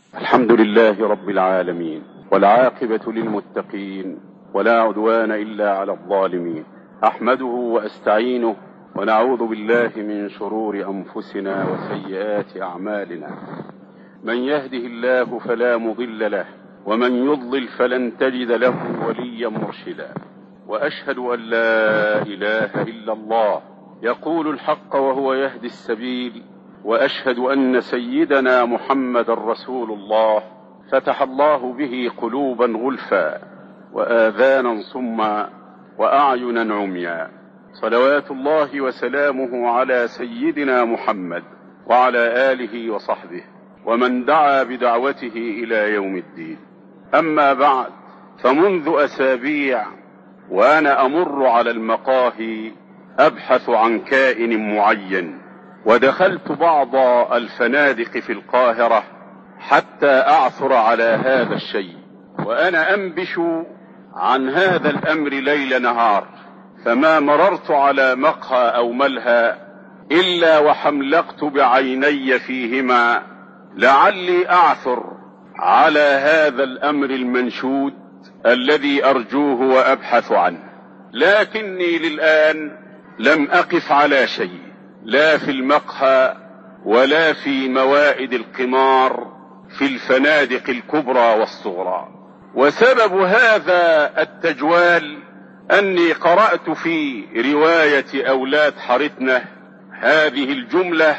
الحمد لله رب العالمين، والعاقبة للمتقين، ولا عدوان إلا على الظالمين. أحمده وأستعينه، ونعوذ بالله من شرور أنفسنا وسيئات أعمالنا. من يهده الله فلا مضل له، ومن يضلل فلن تجد له وليا مرشدا. وأشهد أن لا إله إلا الله يقول الحق وهو يهدي السبيل، وأشهد أن سيدنا محمد رسول الله فتح الله به قلوبا غلفا وآذانا صما وأعينا عميا. صلوات الله وسلامه على سيدنا محمد وعلى آله وصحبه ومن دعا بدعوته إلى يوم الدين. أما بعد، فمنذ أسابيع وأنا أمر على المقاهي أبحث عن كائن معين، ودخلت بعض الفنادق في القاهرة حتى أعثر على هذا الشيء، وأنا أنبش عن هذا الأمر ليل نهار، فما مررت على مقهى أو ملهى إلا وحملقت بعيني فيهما لعلي أعثر على هذا الأمر المنشود الذي أرجوه وأبحث عنه، لكني للآن لم أقف على شيء، لا في المقهى ولا في موائد القمار في الفنادق الكبرى والصغرى. وسبب هذا التجوال أني قرأت في رواية أولاد حارتنا هذه الجملة: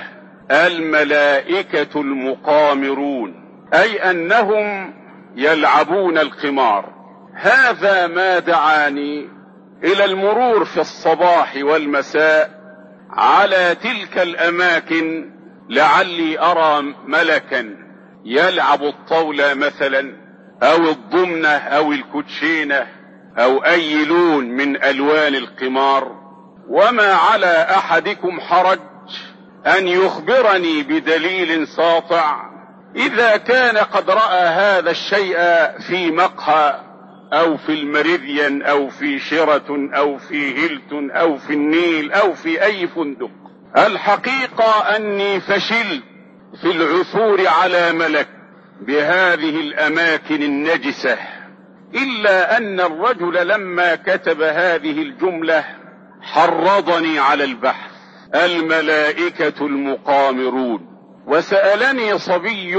الملائكة المقامرون، أي أنهم يلعبون القمار. هذا ما دعاني إلى المرور في الصباح والمساء على تلك الأماكن لعلي أرى ملكا يلعب الطاولة مثلا، أو الضمنة أو الكوتشينة أو أي لون من ألوان القمار. وما على أحدكم حرج أن يخبرني بدليل ساطع إذا كان قد رأى هذا الشيء في مقهى أو في المريديان أو في شيراتون أو في هيلتون أو في النيل أو في أي فندق. الحقيقة أني فشلت في العثور على ملك بهذه الأماكن النجسة، إلا أن الرجل لما كتب هذه الجملة حرضني على البحث: الملائكة المقامرون. وسألني صبي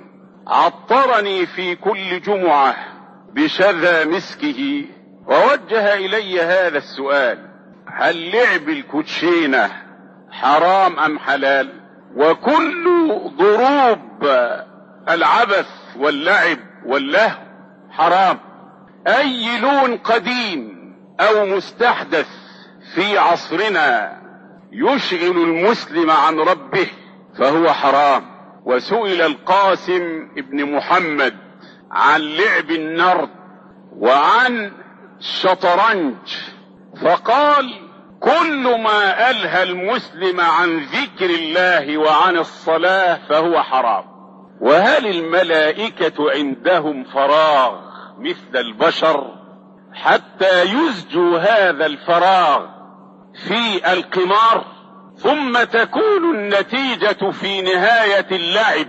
عطرني في كل جمعة بشذا مسكه ووجه إلي هذا السؤال: هل لعب الكوتشينة حرام أم حلال؟ وكل ضروب العبث واللعب واللهو حرام. أي لون قديم أو مستحدث في عصرنا يشغل المسلم عن ربه فهو حرام. وسئل القاسم ابن محمد عن لعب النرد وعن الشطرنج فقال: كل ما ألهى المسلم عن ذكر الله وعن الصلاة فهو حرام. وهل الملائكة عندهم فراغ مثل البشر حتى يزجوا هذا الفراغ في القمار، ثم تكون النتيجة في نهاية اللعب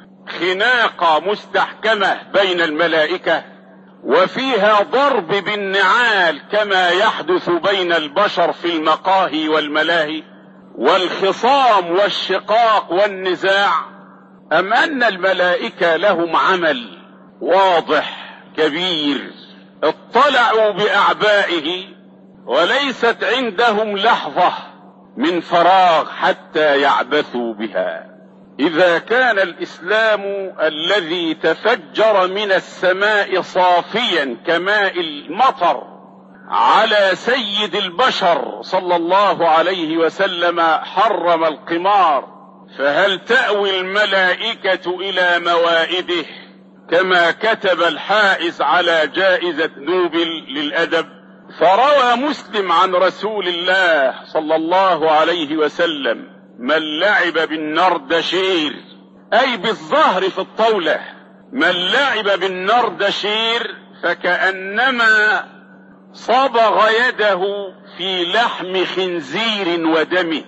خناقة مستحكمة بين الملائكة وفيها ضرب بالنعال كما يحدث بين البشر في المقاهي والملاهي والخصام والشقاق والنزاع؟ أم أن الملائكة لهم عمل واضح كبير اطلعوا بأعبائه وليست عندهم لحظة من فراغ حتى يعبثوا بها؟ إذا كان الإسلام الذي تفجر من السماء صافيا كماء المطر على سيد البشر صلى الله عليه وسلم حرم القمار، فهل تأوي الملائكة إلى موائده كما كتب الحائز على جائزة نوبل للأدب؟ فروى مسلم عن رسول الله صلى الله عليه وسلم: من لعب بالنردشير، أي بالظهر في الطاولة، من لعب بالنردشير فكأنما صبغ يده في لحم خنزير ودمه.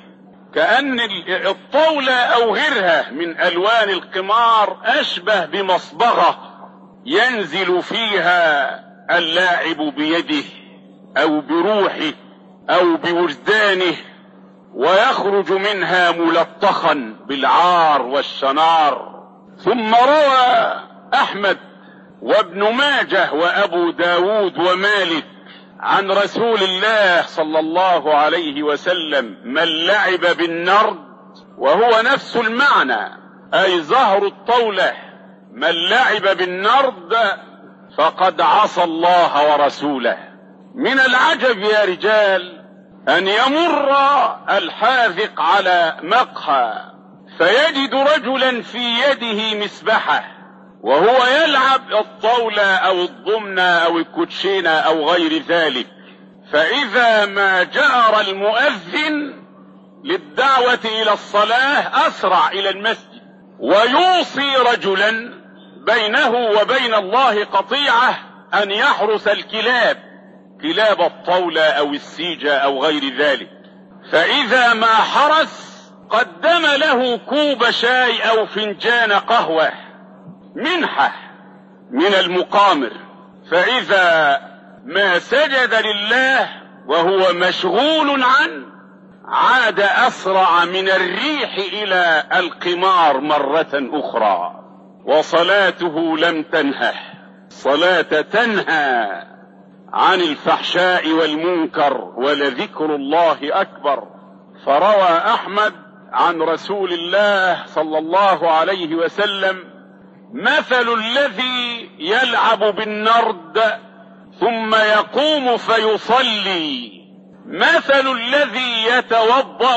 كأن الطاولة أو غيرها من ألوان القمار أشبه بمصبغة ينزل فيها اللاعب بيده أو بروحه أو بوجدانه، ويخرج منها ملطخا بالعار والشنار. ثم روى أحمد وابن ماجه وأبو داود ومالك عن رسول الله صلى الله عليه وسلم: من لعب بالنرد، وهو نفس المعنى أي زهر الطولة، من لعب بالنرد فقد عصى الله ورسوله. من العجب يا رجال أن يمر الحاذق على مقهى فيجد رجلا في يده مسبحة وهو يلعب الطاولة أو الضمنة أو الكوتشينة أو غير ذلك، فإذا ما جار المؤذن للدعوة إلى الصلاة أسرع إلى المسجد ويوصي رجلا بينه وبين الله قطيعة أن يحرس الكلاب، كلاب الطاولة أو السيجة أو غير ذلك، فإذا ما حرس قدم له كوب شاي أو فنجان قهوة منحة من المقامر، فإذا ما سجد لله وهو مشغول عنه عاد أسرع من الريح إلى القمار مرة أخرى، وصلاته لم تنهه. الصلاة تنهى عن الفحشاء والمنكر، ولذكر الله أكبر. فروى أحمد عن رسول الله صلى الله عليه وسلم: مثل الذي يلعب بالنرد ثم يقوم فيصلي مثل الذي يتوضأ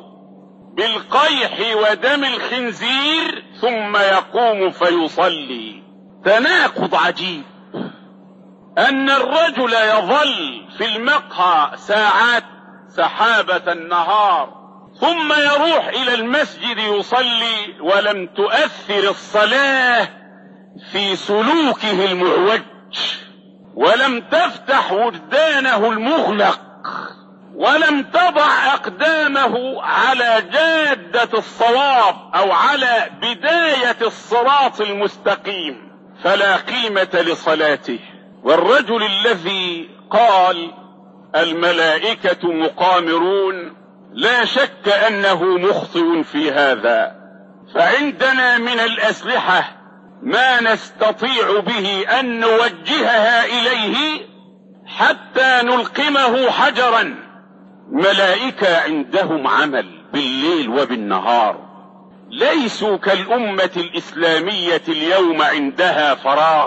بالقيح ودم الخنزير ثم يقوم فيصلي. تناقض عجيب أن الرجل يظل في المقهى ساعات سحابة النهار ثم يروح إلى المسجد يصلي، ولم تؤثر الصلاة في سلوكه المعوج، ولم تفتح وجدانه المغلق، ولم تضع أقدامه على جادة الصواب أو على بداية الصراط المستقيم، فلا قيمة لصلاته. والرجل الذي قال الملائكة مقامرون لا شك أنه مخطئ في هذا، فعندنا من الأسلحة ما نستطيع به أن نوجهها إليه حتى نلقمه حجرا. ملائكة عندهم عمل بالليل وبالنهار، ليسوا كالأمة الإسلامية اليوم عندها فراغ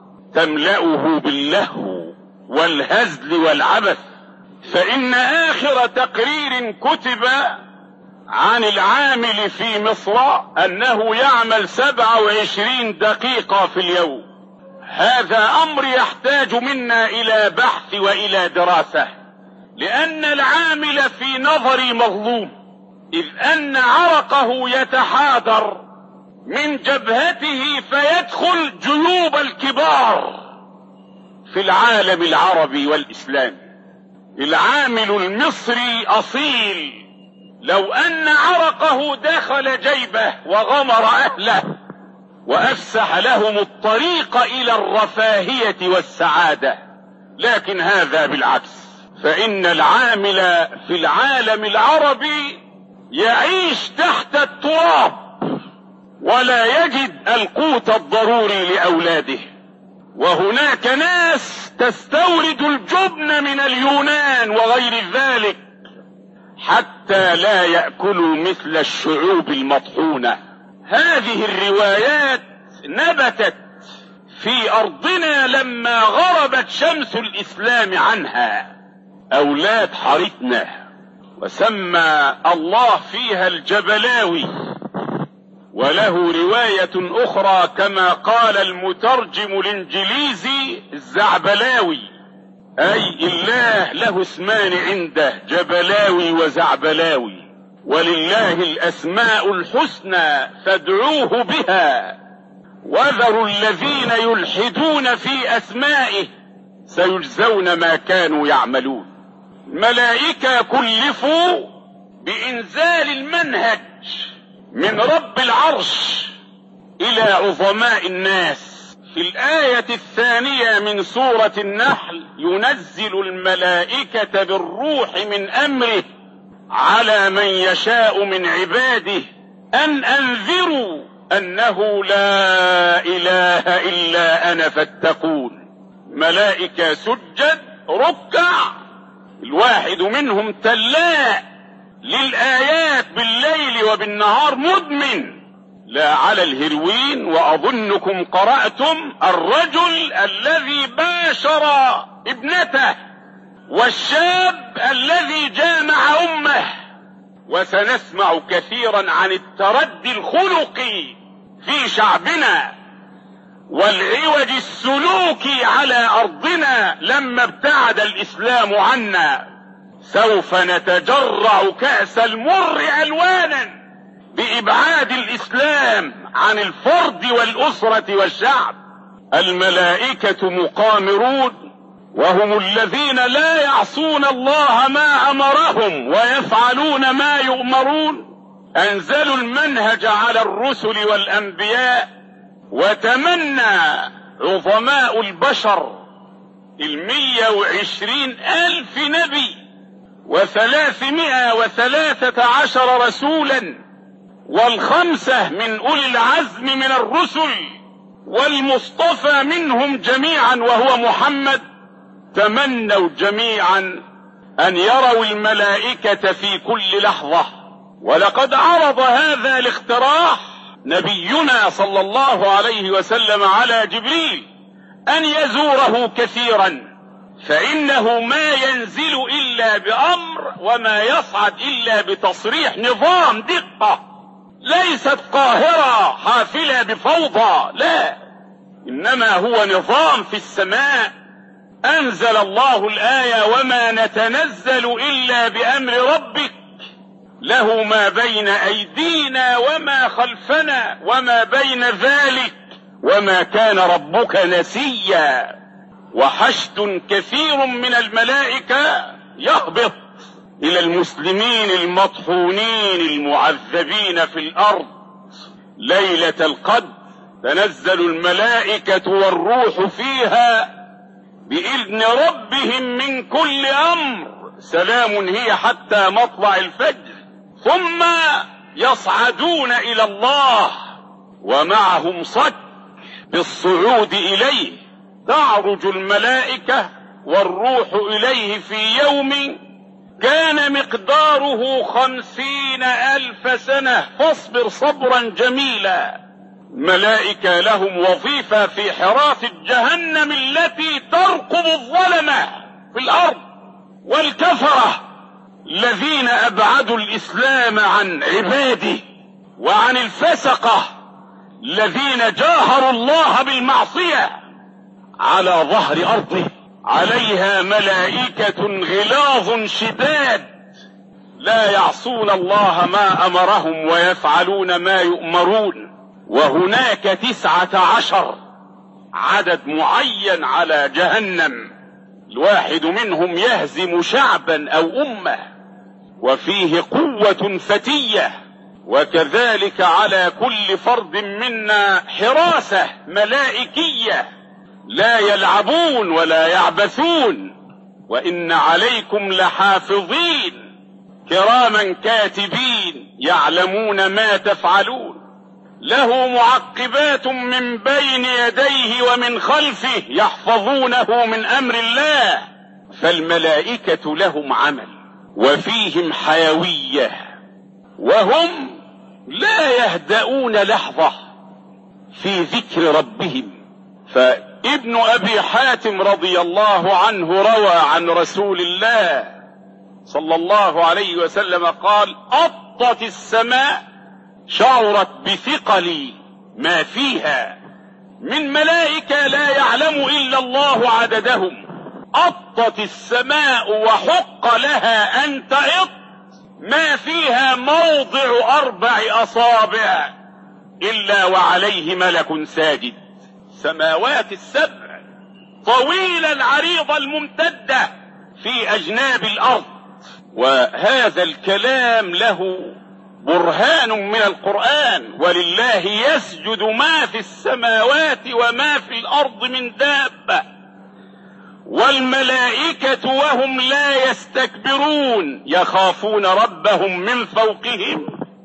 تملأه باللهو والهزل والعبث. فإن آخر تقرير كتب عن العامل في مصر أنه يعمل 27 دقيقة في اليوم. هذا أمر يحتاج منا إلى بحث وإلى دراسة، لأن العامل في نظري مظلوم، إذ أن عرقه يتحادر من جبهته فيدخل جيوب الكبار في العالم العربي والإسلامي. العامل المصري أصيل، لو أن عرقه دخل جيبه وغمر أهله وأفسح لهم الطريق إلى الرفاهية والسعادة، لكن هذا بالعكس، فإن العامل في العالم العربي يعيش تحت التراب ولا يجد القوت الضروري لأولاده. وهناك ناس تستورد الجبن من اليونان وغير ذلك حتى لا يأكلوا مثل الشعوب المطحونة. هذه الروايات نبتت في أرضنا لما غربت شمس الإسلام عنها، أولاد حارتنا، وسمى الله فيها الجبلاوي. وله رواية أخرى كما قال المترجم الإنجليزي الزعبلاوي، أي الله له اسمان عنده، جبلاوي وزعبلاوي، ولله الأسماء الحسنى فادعوه بها، وذروا الذين يلحدون في أسمائه سيجزون ما كانوا يعملون. ملائكة كلفوا بإنزال المنهج من رب العرش إلى عظماء الناس. في الآية الثانية من سورة النحل: ينزل الملائكة بالروح من أمره على من يشاء من عباده أن أنذروا أنه لا إله إلا أنا فاتقون. ملائكة سجد ركع، الواحد منهم تلاء للآيات بالليل وبالنهار مدمن، لا على الهروين. وأظنكم قرأتم الرجل الذي باشر ابنته، والشاب الذي جامع أمه. وسنسمع كثيرا عن التردي الخلقي في شعبنا والعوج السلوكي على أرضنا لما ابتعد الإسلام عنا. سوف نتجرع كأس المر ألوانا بإبعاد الإسلام عن الفرد والأسرة والشعب. الملائكة مقامرون، وهم الذين لا يعصون الله ما أمرهم ويفعلون ما يؤمرون. أنزلوا المنهج على الرسل والأنبياء، وتمنى عظماء البشر 120,000 نبي و313 رسولا، والخمسة من أولي العزم من الرسل، والمصطفى منهم جميعا وهو محمد، تمنوا جميعا أن يروا الملائكة في كل لحظة. ولقد عرض هذا الاقتراح نبينا صلى الله عليه وسلم على جبريل أن يزوره كثيرا، فإنه ما ينزل إلا بأمر وما يصعد إلا بتصريح. نظام دقة، ليست قاهرة حافلة بفوضى، لا، إنما هو نظام في السماء. أنزل الله الآية: وما نتنزل إلا بأمر ربك له ما بين أيدينا وما خلفنا وما بين ذلك وما كان ربك نسيا. وحشد كثير من الملائكة يهبط إلى المسلمين المطحونين المعذبين في الأرض ليلة القدر. تنزل الملائكة والروح فيها بإذن ربهم من كل أمر، سلام هي حتى مطلع الفجر. ثم يصعدون إلى الله ومعهم صك بالصعود إليه. تعرج الملائكة والروح إليه في يوم كان مقداره 50,000 سنة، فاصبر صبرا جميلا. ملائكة لهم وظيفة في حراسة جهنم التي ترقب الظلمة في الأرض والكفرة الذين أبعدوا الإسلام عن عباده، وعن الفسقة الذين جاهروا الله بالمعصية على ظهر أرضه. عليها ملائكة غلاظ شداد لا يعصون الله ما أمرهم ويفعلون ما يؤمرون. وهناك 19 عدد معين على جهنم، الواحد منهم يهزم شعبا أو أمة، وفيه قوة فتية. وكذلك على كل فرد منا حراسة ملائكية، لا يلعبون ولا يعبثون. وإن عليكم لحافظين كراما كاتبين يعلمون ما تفعلون. له معقبات من بين يديه ومن خلفه يحفظونه من أمر الله. فالملائكة لهم عمل وفيهم حيوية، وهم لا يهدؤون لحظة في ذكر ربهم. فابن أبي حاتم رضي الله عنه روى عن رسول الله صلى الله عليه وسلم قال: أطت السماء، شعرت بثقل ما فيها من ملائكة لا يعلم إلا الله عددهم. أطت السماء وحق لها أن تئط ما فيها موضع 4 أصابع إلا وعليه ملك ساجد. سماوات السبع طويلة العريضة الممتدة في أجناب الأرض، وهذا الكلام له برهان من القرآن: ولله يسجد ما في السماوات وما في الأرض من دابة والملائكة وهم لا يستكبرون يخافون ربهم من فوقهم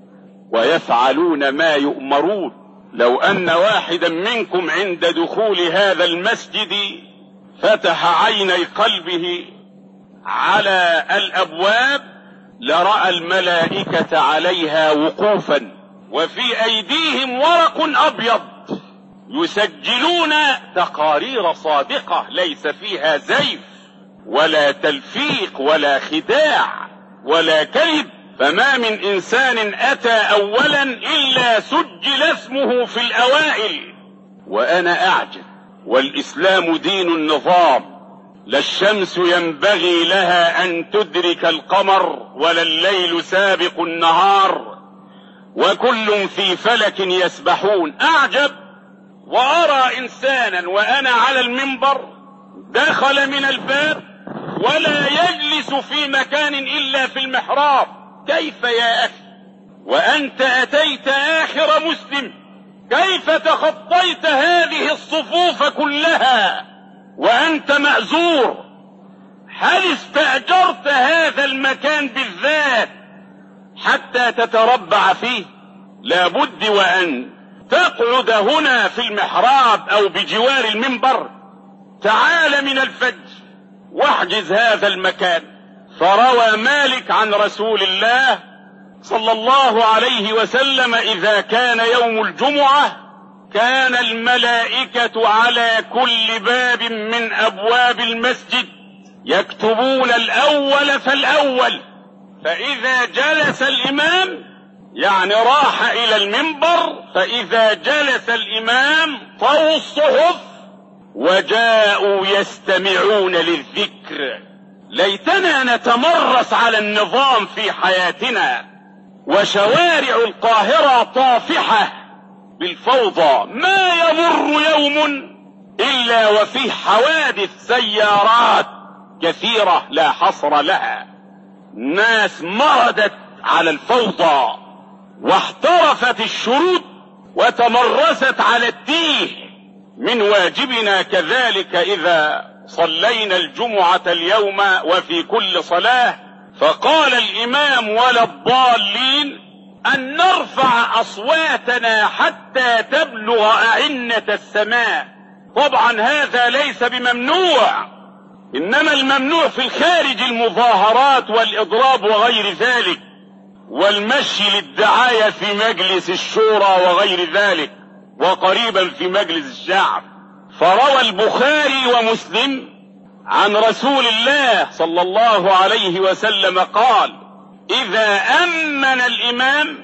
ويفعلون ما يؤمرون. لو أن واحدا منكم عند دخول هذا المسجد فتح عيني قلبه على الأبواب لرأى الملائكة عليها وقوفا وفي أيديهم ورق أبيض يسجلون تقارير صادقة ليس فيها زيف ولا تلفيق ولا خداع ولا كذب. فما من إنسان أتى أولا إلا سجل اسمه في الأوائل. وأنا أعجب، والإسلام دين النظام، لا الشمس ينبغي لها أن تدرك القمر ولا الليل سابق النهار وكل في فلك يسبحون. أعجب وأرى إنسانا وأنا على المنبر دخل من الباب ولا يجلس في مكان إلا في المحراب. كيف يا أخي وأنت أتيت آخر مسلم؟ كيف تخطيت هذه الصفوف كلها وأنت مأزور؟ هل استأجرت هذا المكان بالذات حتى تتربع فيه؟ لابد وأن تقعد هنا في المحراب أو بجوار المنبر. تعال من الفجر واحجز هذا المكان. فروى مالك عن رسول الله صلى الله عليه وسلم: إذا كان يوم الجمعة كان الملائكة على كل باب من أبواب المسجد يكتبون الأول فالأول، فإذا جلس الإمام يعني راح إلى المنبر، فإذا جلس الإمام طووا الصحف وجاءوا يستمعون للذكر. ليتنا نتمرس على النظام في حياتنا. وشوارع القاهرة طافحة بالفوضى، ما يمر يوم إلا وفيه حوادث سيارات كثيرة لا حصر لها. ناس مردت على الفوضى واحترفت الشرود وتمرست على التيه. من واجبنا كذلك إذا صلينا الجمعة اليوم وفي كل صلاة فقال الإمام: ولا الضالين، أن نرفع أصواتنا حتى تبلغ أعنة السماء. طبعا هذا ليس بممنوع، إنما الممنوع في الخارج المظاهرات والإضراب وغير ذلك والمشي للدعاية في مجلس الشورى وغير ذلك وقريبا في مجلس الشعب. فروى البخاري ومسلم عن رسول الله صلى الله عليه وسلم قال: إذا أمن الإمام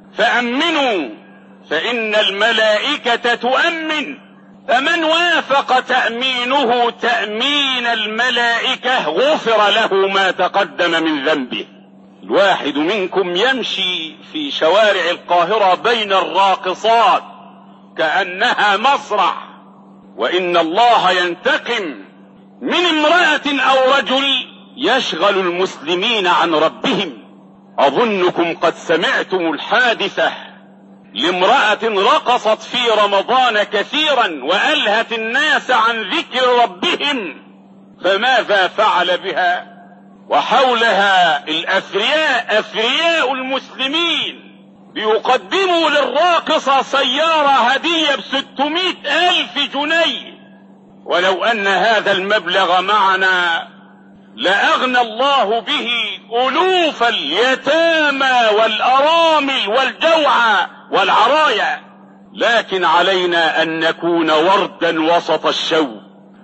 فأمنوا فإن الملائكة تؤمن، فمن وافق تأمينه تأمين الملائكة غفر له ما تقدم من ذنبه. الواحد منكم يمشي في شوارع القاهرة بين الراقصات كأنها مسرح، وإن الله ينتقم من امرأة أو رجل يشغل المسلمين عن ربهم. أظنكم قد سمعتم الحادثة لامرأة رقصت في رمضان كثيرا وألهت الناس عن ذكر ربهم، فماذا فعل بها؟ وحولها الأثرياء أثرياء المسلمين بيقدموا للراقصة سيارة هدية ب600,000 جنيه. ولو أن هذا المبلغ معنا لأغنى الله به ألوف اليتامى والأرامل والجوعى والعرايا. لكن علينا أن نكون وردا وسط الشوك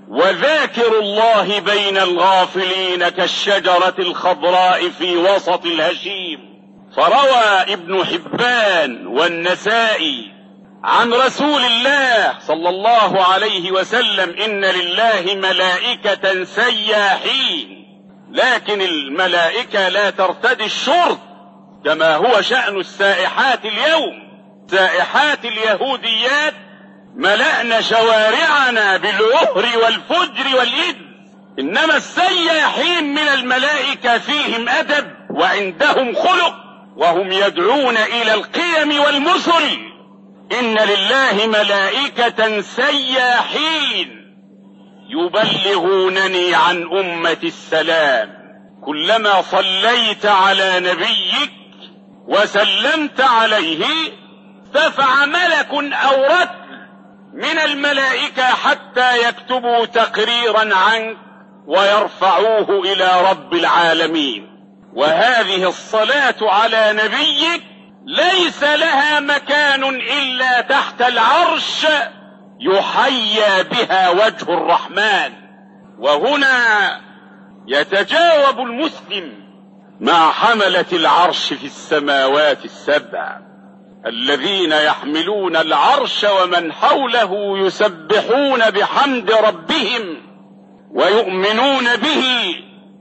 وذاكر الله بين الغافلين كالشجرة الخضراء في وسط الهشيم. فروى ابن حبان والنسائي عن رسول الله صلى الله عليه وسلم: إن لله ملائكة سياحين، لكن الملائكة لا ترتدي الشرط كما هو شأن السائحات اليوم. سائحات اليهوديات ملأنا شوارعنا بالعهر والفجر والإذن، إنما السياحين من الملائكة فيهم أدب وعندهم خلق، وهم يدعون إلى القيم والمثل. إن لله ملائكة سياحين يبلغونني عن أمة السلام. كلما صليت على نبيك وسلمت عليه ارتفع ملك أو رتل من الملائكة حتى يكتبوا تقريرا عنك ويرفعوه إلى رب العالمين. وهذه الصلاة على نبيك ليس لها مكان إلا تحت العرش يحيى بها وجه الرحمن. وهنا يتجاوب المسلم مع حملة العرش في السماوات السبع الذين يحملون العرش ومن حوله يسبحون بحمد ربهم ويؤمنون به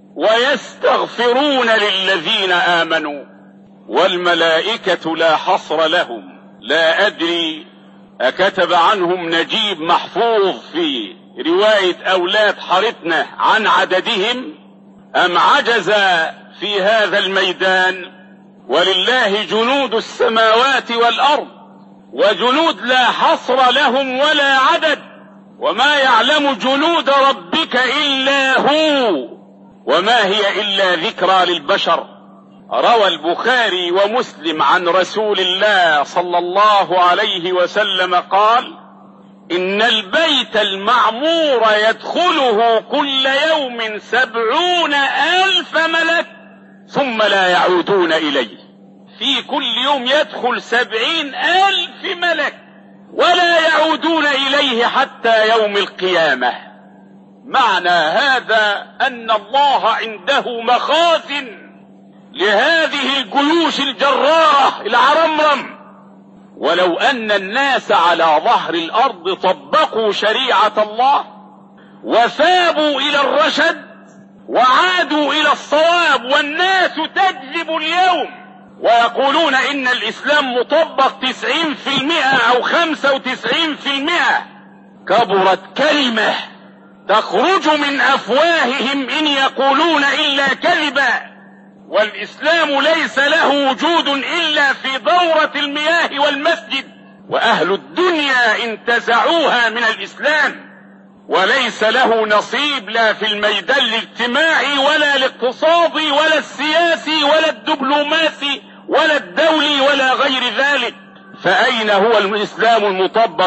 ويستغفرون للذين آمنوا، والملائكة لا حصر لهم. لا أدري أكتب عنهم نجيب محفوظ في رواية أولاد حارتنا عن عددهم أم عجز في هذا الميدان. ولله جنود السماوات والأرض وجنود لا حصر لهم ولا عدد، وما يعلم جنود ربك إلا هو وما هي إلا ذكرى للبشر. روى البخاري ومسلم عن رسول الله صلى الله عليه وسلم قال: إن البيت المعمور يدخله كل يوم 70,000 ملك ثم لا يعودون إليه. في كل يوم يدخل 70,000 ملك ولا يعودون إليه حتى يوم القيامة. معنى هذا أن الله عنده مخازن لهذه الجيوش الجرارة العرمرم. ولو أن الناس على ظهر الأرض طبقوا شريعة الله وثابوا إلى الرشد وعادوا إلى الصواب، والناس تكذب اليوم ويقولون إن الإسلام مطبق 90% أو 95%، كبرت كلمة تخرج من أفواههم إن يقولون إلا كذبا. والإسلام ليس له وجود إلا في دورة المياه والمسجد، وأهل الدنيا انتزعوها من الإسلام، وليس له نصيب لا في الميدان الاجتماعي ولا الاقتصادي ولا السياسي ولا الدبلوماسي ولا الدولي ولا غير ذلك. فأين هو الإسلام المطبق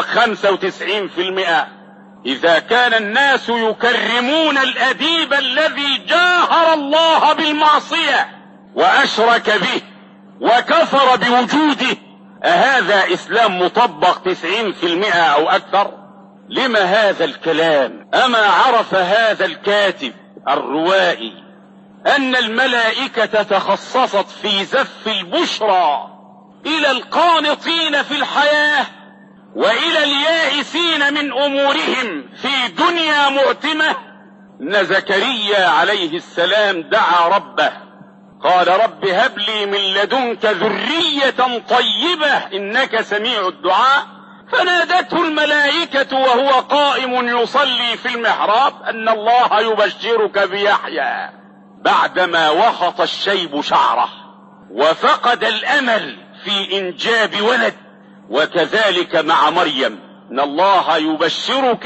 95%؟ إذا كان الناس يكرمون الأديب الذي جاهر الله بالمعصية وأشرك به وكفر بوجوده، أهذا إسلام مطبق 90% أو أكثر؟ لما هذا الكلام؟ أما عرف هذا الكاتب الروائي أن الملائكة تخصصت في زف البشرى إلى القانطين في الحياة وإلى اليائسين من أمورهم في دنيا معتمة؟ إن زكريا عليه السلام دعا ربه قال: رب هب لي من لدنك ذرية طيبة إنك سميع الدعاء. فنادته الملائكة وهو قائم يصلي في المحراب أن الله يبشرك بيحيى بعدما وخط الشيب شعره وفقد الأمل في إنجاب ولد. وكذلك مع مريم إن الله يبشرك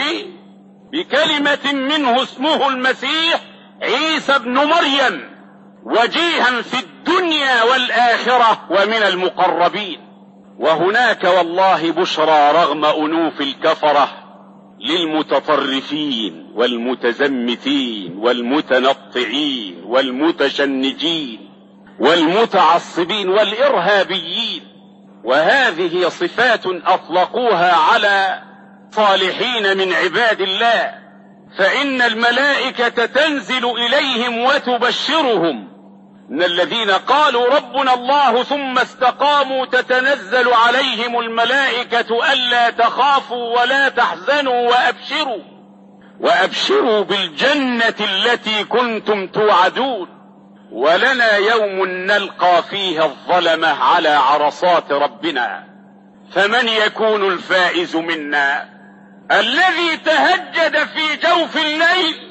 بكلمة منه اسمه المسيح عيسى ابن مريم وجيها في الدنيا والآخرة ومن المقربين. وهناك والله بشرى رغم أنوف الكفرة للمتطرفين والمتزمتين والمتنطعين والمتشنجين والمتعصبين والإرهابيين. وهذه صفات أطلقوها على صالحين من عباد الله، فإن الملائكة تنزل إليهم وتبشرهم. إن الذين قالوا ربنا الله ثم استقاموا تتنزل عليهم الملائكة ألا تخافوا ولا تحزنوا وأبشروا بالجنة التي كنتم توعدون. ولنا يوم نلقى فيه الظلمة على عرصات ربنا، فمن يكون الفائز منا؟ الذي تهجد في جوف الليل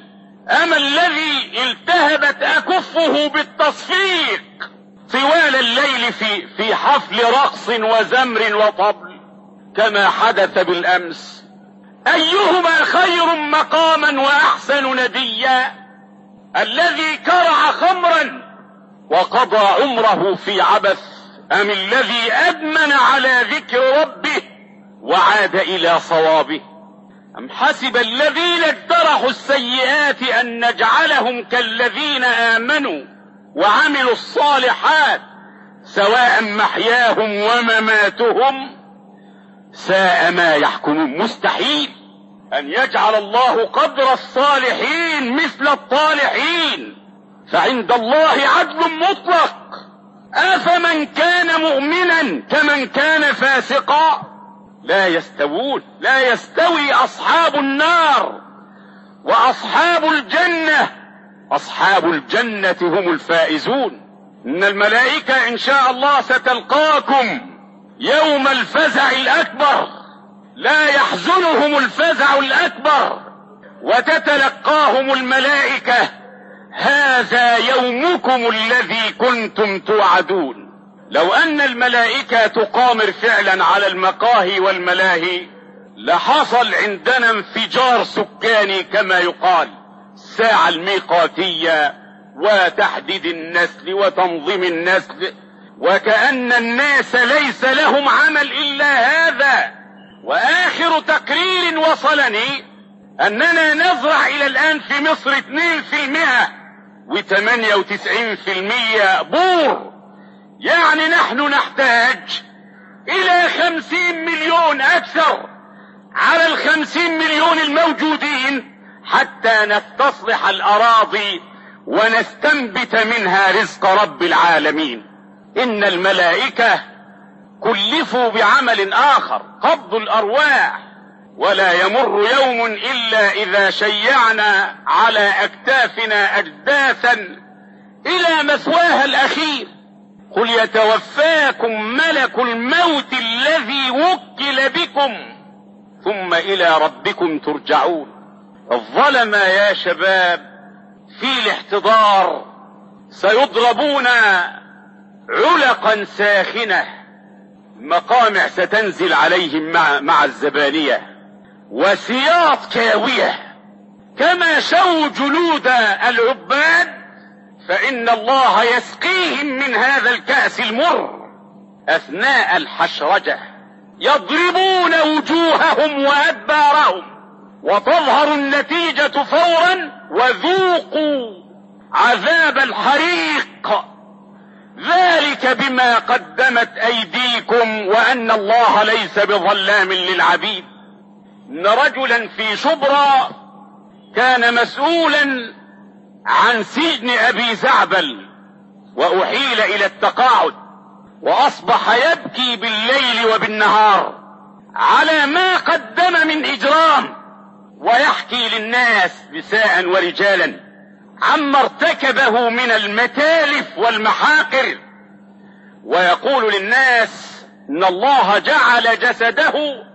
أما الذي التهبت أكفه بالتصفيق طوال الليل في حفل رقص وزمر وطبل كما حدث بالأمس؟ أيهما خير مقاما وأحسن نديا؟ الذي كرع خمرا وقضى عمره في عبث، أم الذي أدمن على ذكر ربه وعاد إلى صوابه؟ أم حسب الذين اجترحوا السيئات أن نجعلهم كالذين آمنوا وعملوا الصالحات سواء محياهم ومماتهم ساء ما يحكمون. مستحيل أن يجعل الله قدر الصالحين مثل الطالحين، فعند الله عدل مطلق. أفمن كان مؤمنا كمن كان فاسقا لا يستوون. لا يستوي أصحاب النار وأصحاب الجنة. أصحاب الجنة هم الفائزون. إن الملائكة إن شاء الله ستلقاكم يوم الفزع الأكبر، لا يحزنهم الفزع الأكبر، وتتلقاهم الملائكة: هذا يومكم الذي كنتم توعدون. لو أن الملائكة تقامر فعلا على المقاهي والملاهي لحصل عندنا انفجار سكاني كما يقال. الساعة الميقاتية وتحديد النسل وتنظيم النسل، وكأن الناس ليس لهم عمل إلا هذا. وآخر تقرير وصلني أننا نزرع إلى الآن في مصر 2% و98% بور، يعني نحن نحتاج إلى 50 مليون أكثر على 50 مليون الموجودين حتى نستصلح الأراضي ونستنبت منها رزق رب العالمين. إن الملائكة كلفوا بعمل آخر، قبض الأرواح، ولا يمر يوم إلا إذا شيعنا على أكتافنا أجداثا إلى مثواها الأخير. قل يتوفاكم ملك الموت الذي وكل بكم ثم إلى ربكم ترجعون. الظلمة يا شباب في الاحتضار سيضربون علقا ساخنة، مقامع ستنزل عليهم مع الزبانية، وسياط كاوية كما شووا جلود العباد، فإن الله يسقيهم من هذا الكأس المر أثناء الحشرجة. يضربون وجوههم وأدبارهم وتظهر النتيجة فورا: وذوقوا عذاب الحريق ذلك بما قدمت أيديكم وأن الله ليس بظلام للعبيد. إن رجلا في شبرا كان مسؤولا عن سجن أبي زعبل وأحيل إلى التقاعد، وأصبح يبكي بالليل وبالنهار على ما قدم من إجرام، ويحكي للناس نساء ورجالا عما ارتكبه من المتالف والمحاقر، ويقول للناس إن الله جعل جسده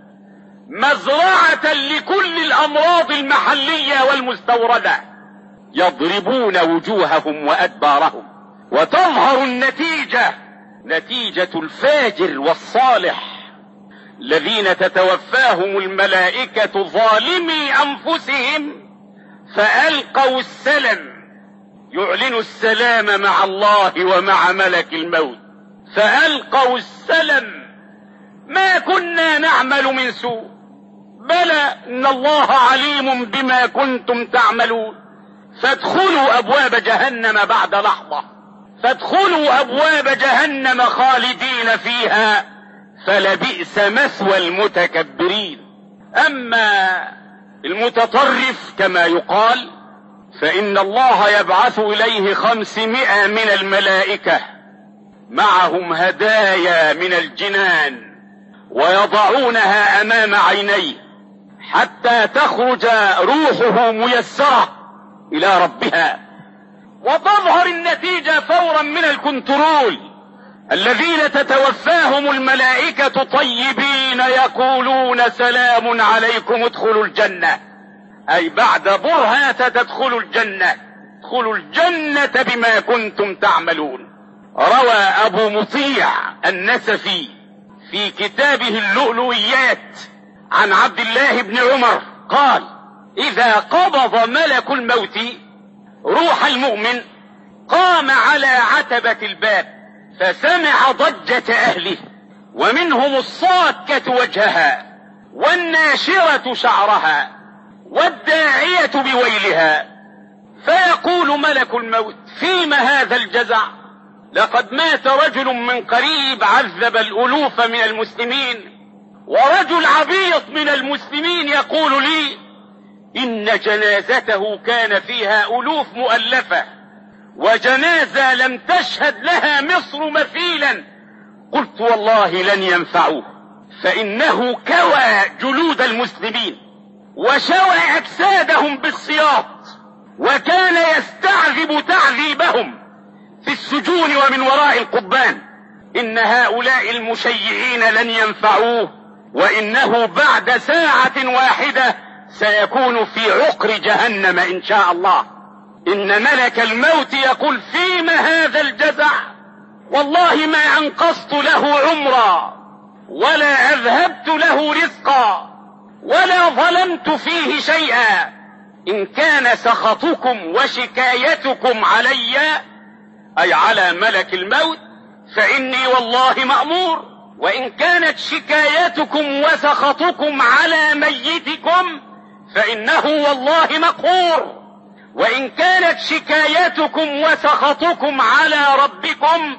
مزرعة لكل الأمراض المحلية والمستوردة. يضربون وجوههم وأدبارهم وتظهر النتيجة، نتيجة الفاجر والصالح الذين تتوفاهم الملائكة ظالمي أنفسهم فألقوا السلم، يعلنوا السلام مع الله ومع ملك الموت، فألقوا السلم: ما كنا نعمل من سوء، بلى إن الله عليم بما كنتم تعملون، فادخلوا أبواب جهنم بعد لحظة، فادخلوا أبواب جهنم خالدين فيها فلبئس مثوى المتكبرين. أما المتطرف كما يقال فإن الله يبعث إليه 500 من الملائكة معهم هدايا من الجنان ويضعونها أمام عينيه حتى تخرج روحه ميسرة إلى ربها، وتظهر النتيجة فورا من الكنترول الذين تتوفاهم الملائكة طيبين يقولون: سلام عليكم ادخلوا الجنة. أي بعد برهة تدخلوا الجنة، ادخلوا الجنة بما كنتم تعملون. روى أبو مطيع النسفي في كتابه اللؤلؤيات عن عبد الله بن عمر قال: إذا قبض ملك الموت روح المؤمن قام على عتبة الباب فسمع ضجة أهله، ومنهم الصاكة وجهها والناشرة شعرها والداعية بويلها، فيقول ملك الموت: فيم هذا الجزع؟ لقد مات رجل من قريب عذب الألوف من المسلمين، ورجل عبيط من المسلمين يقول لي إن جنازته كان فيها ألوف مؤلفة، وجنازة لم تشهد لها مصر مثيلا. قلت: والله لن ينفعوه، فإنه كوى جلود المسلمين وشوى أجسادهم بالسياط، وكان يستعذب تعذيبهم في السجون ومن وراء القضبان. إن هؤلاء المشيعين لن ينفعوه، وإنه بعد ساعة واحدة سيكون في عقر جهنم إن شاء الله. إن ملك الموت يقول: فيم هذا الجزع؟ والله ما أنقصت له عمرا، ولا أذهبت له رزقا، ولا ظلمت فيه شيئا. إن كان سخطكم وشكايتكم علي، أي على ملك الموت، فإني والله مأمور، وإن كانت شكايتكم وسخطكم على ميتكم فإنه والله مقهور، وإن كانت شكايتكم وسخطكم على ربكم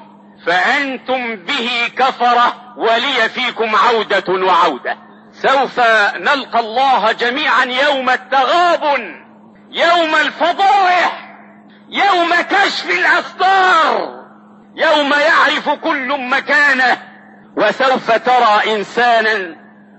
فأنتم به كفرة، ولي فيكم عودة وعودة. سوف نلقى الله جميعا يوم التغابن، يوم الفضائح، يوم كشف الأستار، يوم يعرف كل مكانه. وسوف ترى إنسانا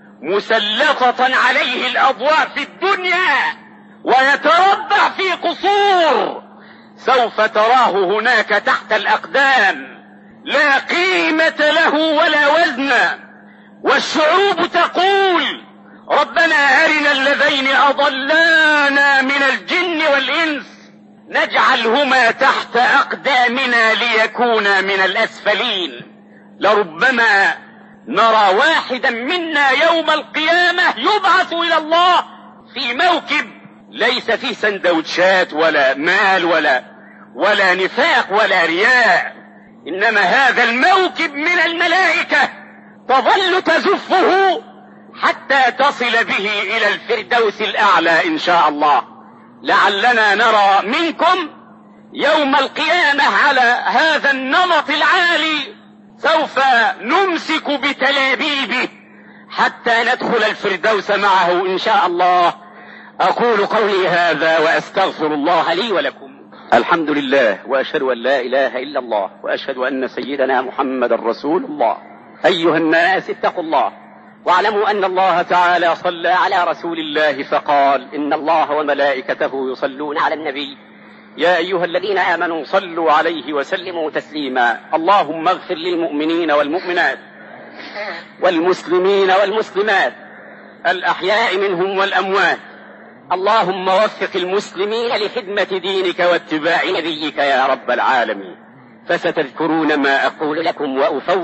مسلطة عليه الأضواء في الدنيا ويتربع في قصور، سوف تراه هناك تحت الأقدام لا قيمة له ولا وزن، والشعوب تقول: ربنا أرنا الذين أضلانا من الجن والإنس نجعلهما تحت أقدامنا ليكونا من الأسفلين. لربما نرى واحدا منا يوم القيامة يبعث إلى الله في موكب ليس فيه سندوتشات ولا مال ولا نفاق ولا رياء، إنما هذا الموكب من الملائكة تظل تزفه حتى تصل به إلى الفردوس الأعلى إن شاء الله. لعلنا نرى منكم يوم القيامة على هذا النمط العالي، سوف نمسك بتلابيبه حتى ندخل الفردوس معه إن شاء الله. أقول قولي هذا وأستغفر الله لي ولكم. الحمد لله، وأشهد أن لا إله إلا الله، وأشهد أن سيدنا محمد رسول الله. أيها الناس اتقوا الله، واعلموا أن الله تعالى صلى على رسول الله فقال: إن الله وملائكته يصلون على النبي يا أيها الذين آمنوا صلوا عليه وسلموا تسليما. اللهم اغفر للمؤمنين والمؤمنات والمسلمين والمسلمات الأحياء منهم والأموات. اللهم وفق المسلمين لخدمة دينك واتباع نبيك يا رب العالمين. فستذكرون ما أقول لكم وأفوض